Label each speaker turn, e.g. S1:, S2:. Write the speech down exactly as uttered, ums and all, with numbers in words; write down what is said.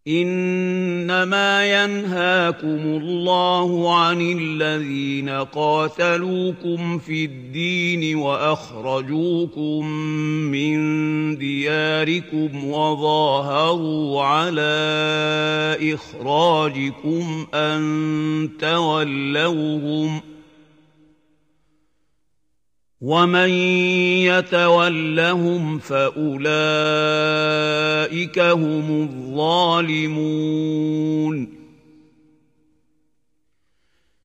S1: إنما ينهاكم الله عن الذين قاتلوكم في الدين وأخرجوكم من دياركم وظاهروا على إخراجكم أن تولوهم ومن يتولهم فأولئك هم الظالمون